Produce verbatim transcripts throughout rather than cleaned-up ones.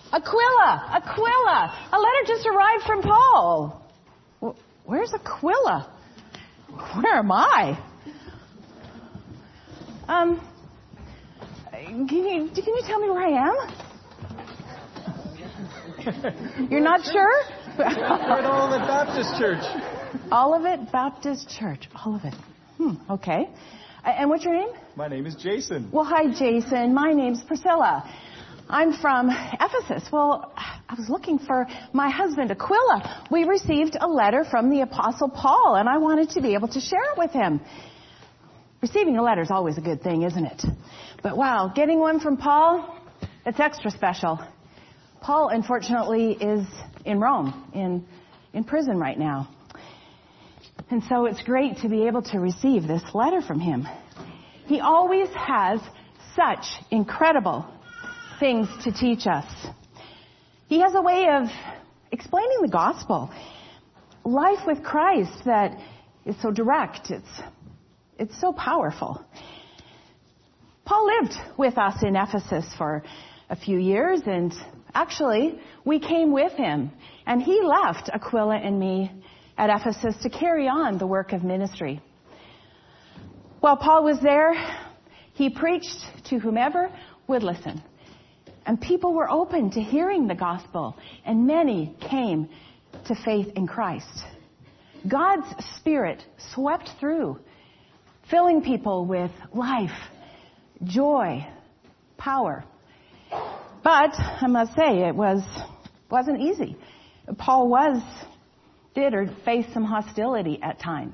Aquila, Aquila, a letter just arrived from Paul. Where's Aquila? Where am I? Um, can you, can you tell me where I am? You're not sure? We're at Olivet Baptist Church. Olivet Baptist Church. Olivet. Hmm, okay. And what's your name? My name is Jason. Well, hi, Jason. My name's Priscilla. I'm from Ephesus. Well, I was looking for my husband, Aquila. We received a letter from the Apostle Paul, and I wanted to be able to share it with him. Receiving a letter is always a good thing, isn't it? But wow, getting one from Paul, it's extra special. Paul, unfortunately, is in Rome, in, in prison right now. And so it's great to be able to receive this letter from him. He always has such incredible things to teach us. He has a way of explaining the gospel, life with Christ that is so direct. It's, it's so powerful. Paul lived with us in Ephesus for a few years, and actually we came with him, and he left Aquila and me at Ephesus to carry on the work of ministry. While Paul was there, he preached to whomever would listen. And people were open to hearing the gospel, and many came to faith in Christ. God's Spirit swept through, filling people with life, joy, power. But I must say, it was, wasn't easy. Paul was, did or faced some hostility at times.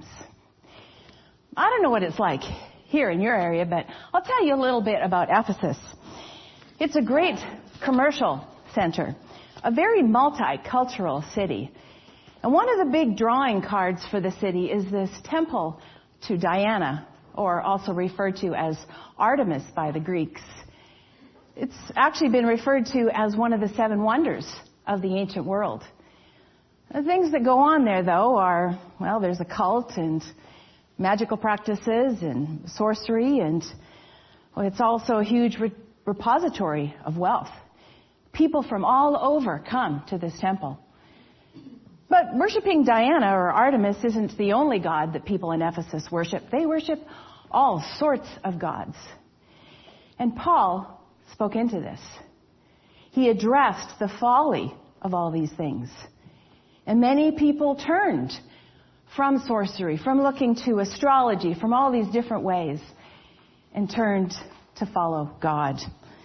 I don't know what it's like here in your area, but I'll tell you a little bit about Ephesus. It's a great commercial center, a very multicultural city. And one of the big drawing cards for the city is this temple to Diana, or also referred to as Artemis by the Greeks. It's actually been referred to as one of the seven wonders of the ancient world. The things that go on there, though, are, well, there's a cult and magical practices and sorcery, and well, it's also a huge re- repository of wealth. People from all over come to this temple. But worshiping Diana or Artemis isn't the only god that people in Ephesus worship. They worship all sorts of gods. And Paul spoke into this. He addressed the folly of all these things. And many people turned from sorcery, from looking to astrology, from all these different ways, and turned to follow God.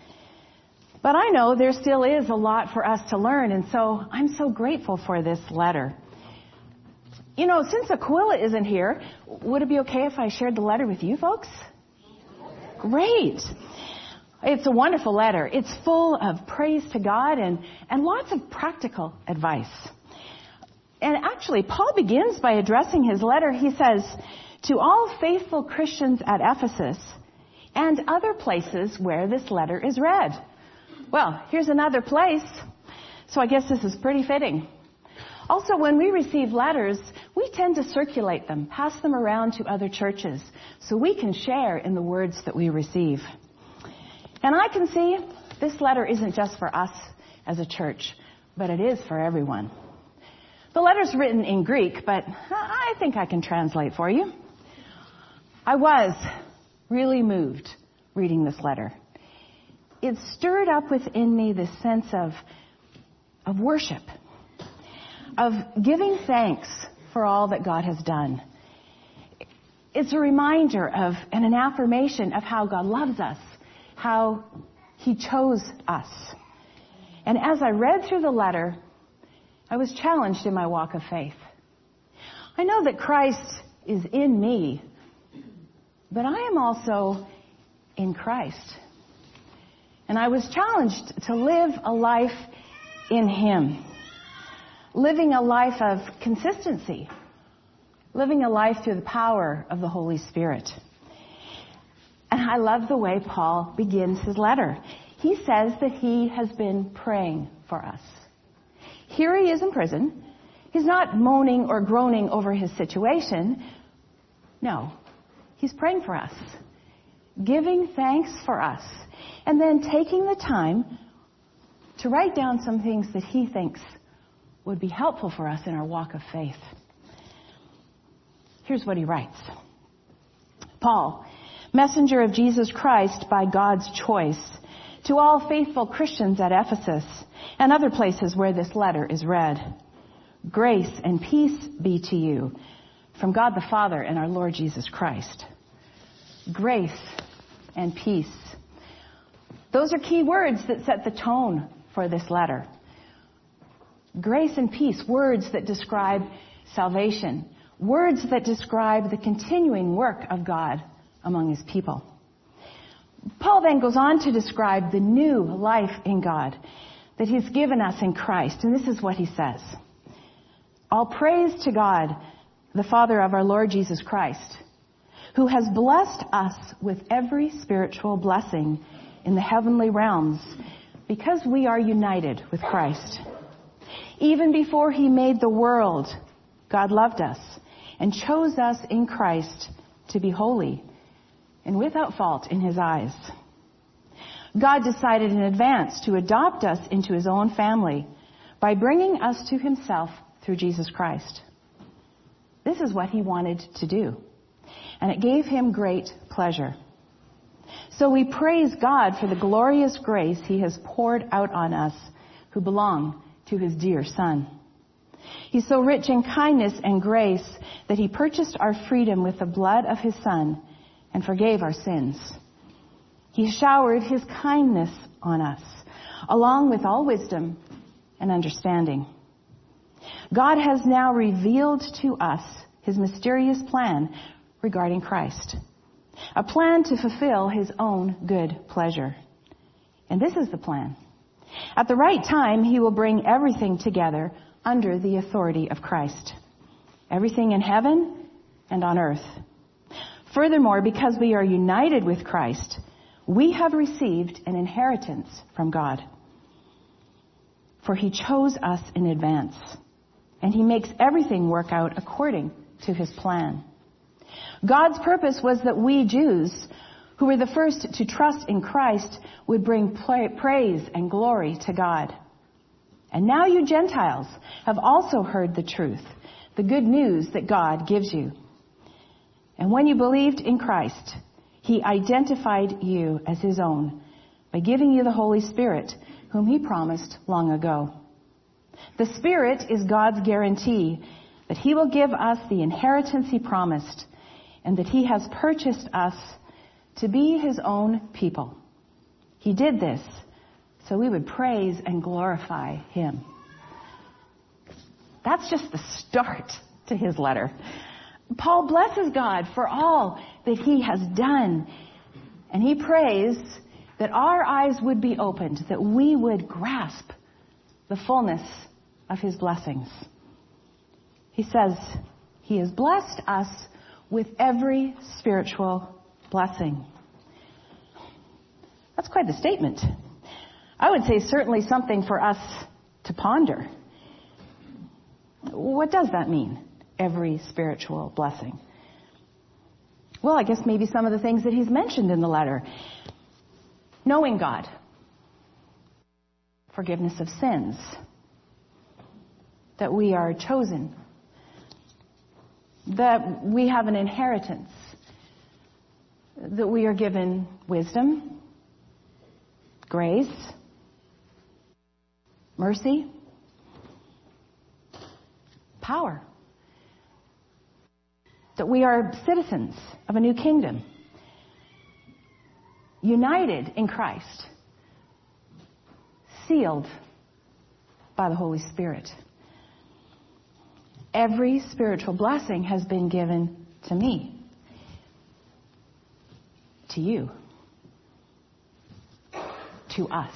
But I know there still is a lot for us to learn, and so I'm so grateful for this letter. You know, since Aquila isn't here, would it be okay if I shared the letter with you folks? Great. It's a wonderful letter. It's full of praise to God and, and lots of practical advice. And actually, Paul begins by addressing his letter. He says, to all faithful Christians at Ephesus and other places where this letter is read. Well, here's another place, so I guess this is pretty fitting. Also, when we receive letters, we tend to circulate them, pass them around to other churches, so we can share in the words that we receive. And I can see this letter isn't just for us as a church, but it is for everyone. The letter's written in Greek, but I think I can translate for you. I was really moved reading this letter. It stirred up within me this sense of, of worship, of giving thanks for all that God has done. It's a reminder of and an affirmation of how God loves us, how He chose us. And as I read through the letter, I was challenged in my walk of faith. I know that Christ is in me, but I am also in Christ. And I was challenged to live a life in Him, living a life of consistency, living a life through the power of the Holy Spirit. And I love the way Paul begins his letter. He says that he has been praying for us. Here he is in prison. He's not moaning or groaning over his situation. No, he's praying for us, giving thanks for us, and then taking the time to write down some things that he thinks would be helpful for us in our walk of faith. Here's what he writes. Paul, messenger of Jesus Christ by God's choice, to all faithful Christians at Ephesus and other places where this letter is read. Grace and peace be to you from God the Father and our Lord Jesus Christ. Grace and peace. Those are key words that set the tone for this letter. Grace and peace, words that describe salvation, words that describe the continuing work of God among his people. Paul then goes on to describe the new life in God that he's given us in Christ. And this is what he says. All praise to God, the Father of our Lord Jesus Christ, who has blessed us with every spiritual blessing in the heavenly realms because we are united with Christ. Even before he made the world, God loved us and chose us in Christ to be holy and without fault in his eyes. God decided in advance to adopt us into his own family by bringing us to himself through Jesus Christ. This is what he wanted to do, and it gave him great pleasure. So we praise God for the glorious grace he has poured out on us who belong to his dear Son. He's so rich in kindness and grace that he purchased our freedom with the blood of his Son and forgave our sins. He showered his kindness on us, along with all wisdom and understanding. God has now revealed to us his mysterious plan regarding Christ, a plan to fulfill his own good pleasure. And this is the plan. At the right time, he will bring everything together under the authority of Christ, everything in heaven and on earth. Furthermore, because we are united with Christ, we have received an inheritance from God. For he chose us in advance, and he makes everything work out according to his plan. God's purpose was that we Jews, who were the first to trust in Christ, would bring praise and glory to God. And now you Gentiles have also heard the truth, the good news that God gives you. And when you believed in Christ, he identified you as his own by giving you the Holy Spirit, whom he promised long ago. The Spirit is God's guarantee that he will give us the inheritance he promised, and that he has purchased us to be his own people. He did this so we would praise and glorify him. That's just the start to his letter. Paul blesses God for all that he has done, and he prays that our eyes would be opened, that we would grasp the fullness of his blessings. He says he has blessed us with every spiritual blessing. That's quite the statement. I would say certainly something for us to ponder. What does that mean, every spiritual blessing? Well, I guess maybe some of the things that he's mentioned in the letter. Knowing God. Forgiveness of sins. That we are chosen. That we have an inheritance. That we are given wisdom, grace, mercy, power. That we are citizens of a new kingdom, united in Christ, sealed by the Holy Spirit. Every spiritual blessing has been given to me, to you, to us.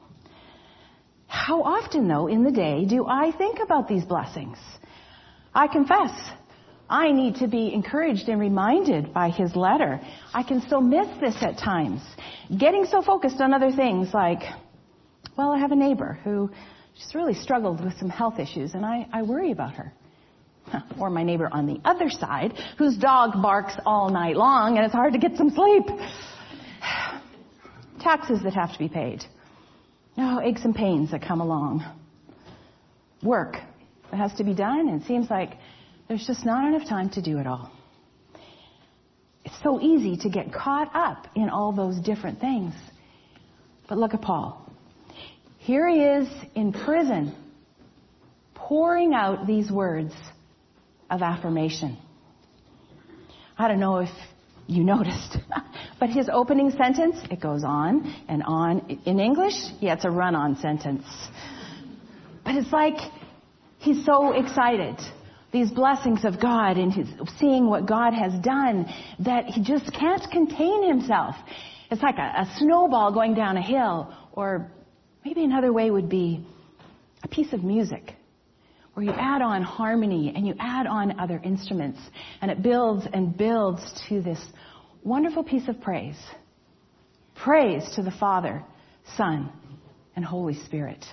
How often, though, in the day do I think about these blessings? I confess, I need to be encouraged and reminded by his letter. I can so miss this at times, getting so focused on other things like, well, I have a neighbor who just really struggled with some health issues, and I, I worry about her. Or my neighbor on the other side, whose dog barks all night long and it's hard to get some sleep. Taxes that have to be paid. Oh, aches and pains that come along. Work that has to be done, and it seems like there's just not enough time to do it all. It's so easy to get caught up in all those different things. But look at Paul. Here he is in prison, pouring out these words of affirmation. I don't know if you noticed, but his opening sentence, it goes on and on. In English, yeah, it's a run-on sentence. But it's like he's so excited. These blessings of God and his, seeing what God has done, that he just can't contain himself. It's like a, a snowball going down a hill, or maybe another way would be a piece of music where you add on harmony and you add on other instruments, and it builds and builds to this wonderful piece of praise. Praise to the Father, Son, and Holy Spirit.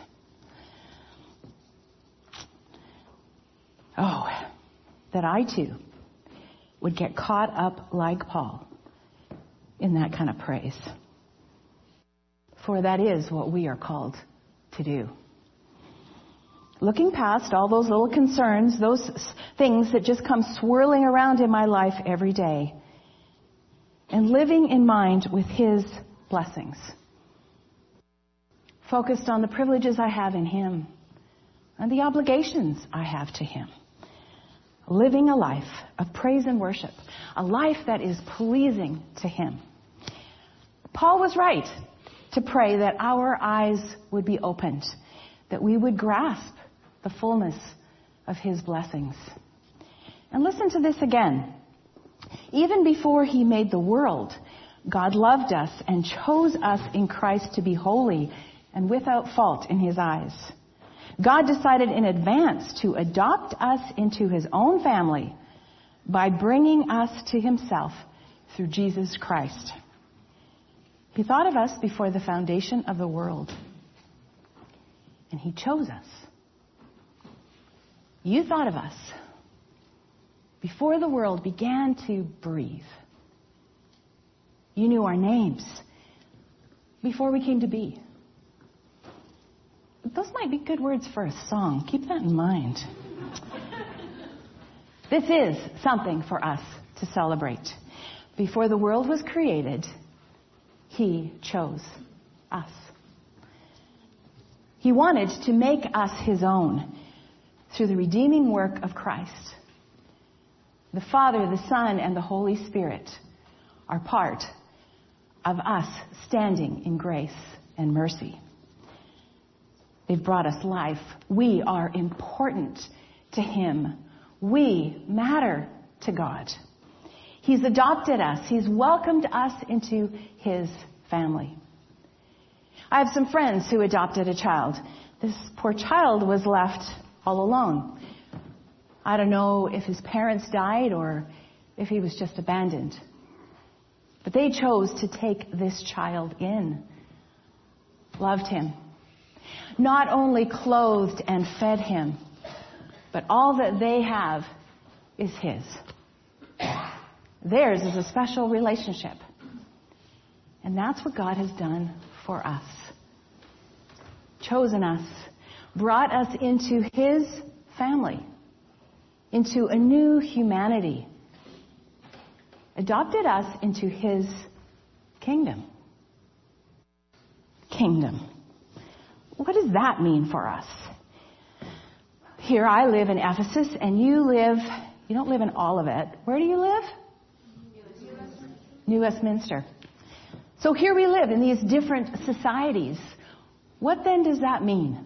Oh, that I too would get caught up like Paul in that kind of praise. For that is what we are called to do. Looking past all those little concerns, those things that just come swirling around in my life every day, and living in mind with His blessings. Focused on the privileges I have in Him and the obligations I have to Him. Living a life of praise and worship, a life that is pleasing to Him. Paul was right to pray that our eyes would be opened, that we would grasp the fullness of His blessings. And listen to this again. Even before He made the world, God loved us and chose us in Christ to be holy and without fault in His eyes. God decided in advance to adopt us into His own family by bringing us to Himself through Jesus Christ. He thought of us before the foundation of the world, and He chose us. You thought of us before the world began to breathe. You knew our names before we came to be. Those might be good words for a song. Keep that in mind. This is something for us to celebrate. Before the world was created, He chose us. He wanted to make us His own through the redeeming work of Christ. The Father, the Son, and the Holy Spirit are part of us standing in grace and mercy. They've brought us life. We are important to Him. We matter to God. He's adopted us. He's welcomed us into His family. I have some friends who adopted a child. This poor child was left all alone. I don't know if his parents died or if he was just abandoned. But they chose to take this child in. Loved him. Not only clothed and fed him, but all that they have is His. Theirs is a special relationship. And that's what God has done for us. Chosen us, brought us into His family, into a new humanity, adopted us into His kingdom. Kingdom. What does that mean for us? Here I live in Ephesus, and you live, you don't live in all of it. Where do you live? New Westminster. New Westminster. So here we live in these different societies. What then does that mean?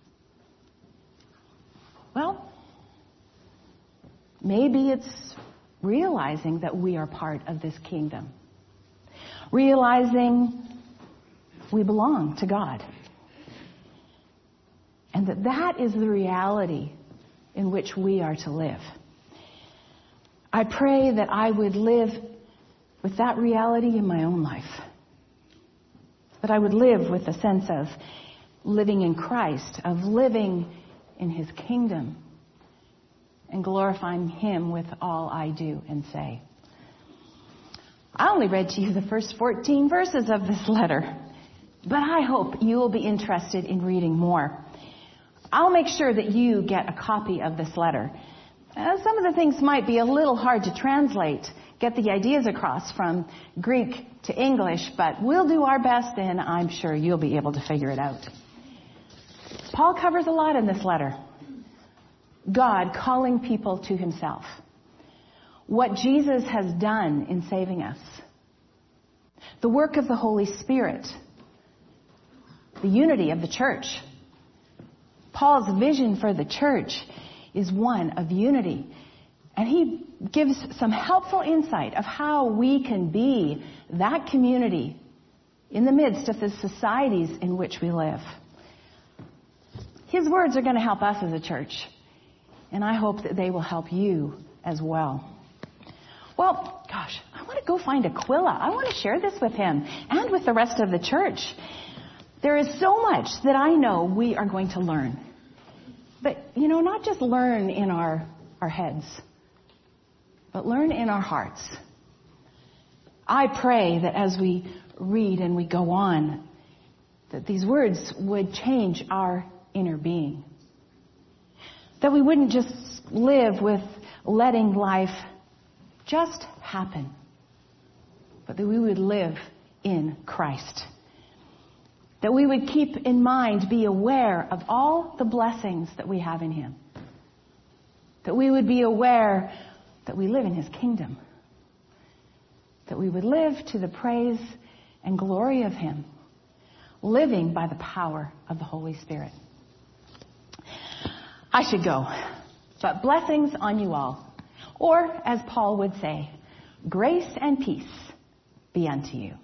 Well, maybe it's realizing that we are part of this kingdom. Realizing we belong to God. And that that is the reality in which we are to live. I pray that I would live with that reality in my own life. That I would live with a sense of living in Christ, of living in His kingdom, and glorifying Him with all I do and say. I only read to you the first fourteen verses of this letter. But I hope you will be interested in reading more. I'll make sure that you get a copy of this letter. Uh, some of the things might be a little hard to translate, get the ideas across from Greek to English, but we'll do our best, and I'm sure you'll be able to figure it out. Paul covers a lot in this letter. God calling people to himself. What Jesus has done in saving us. The work of the Holy Spirit. The unity of the church. Paul's vision for the church is one of unity. And he gives some helpful insight of how we can be that community in the midst of the societies in which we live. His words are going to help us as a church. And I hope that they will help you as well. Well, gosh, I want to go find Aquila. I want to share this with him and with the rest of the church. There is so much that I know we are going to learn. But, you know, not just learn in our, our heads, but learn in our hearts. I pray that as we read and we go on, that these words would change our inner being. That we wouldn't just live with letting life just happen, but that we would live in Christ. That we would keep in mind, be aware of all the blessings that we have in him. That we would be aware that we live in his kingdom. That we would live to the praise and glory of him, living by the power of the Holy Spirit. I should go, but blessings on you all. Or, as Paul would say, grace and peace be unto you.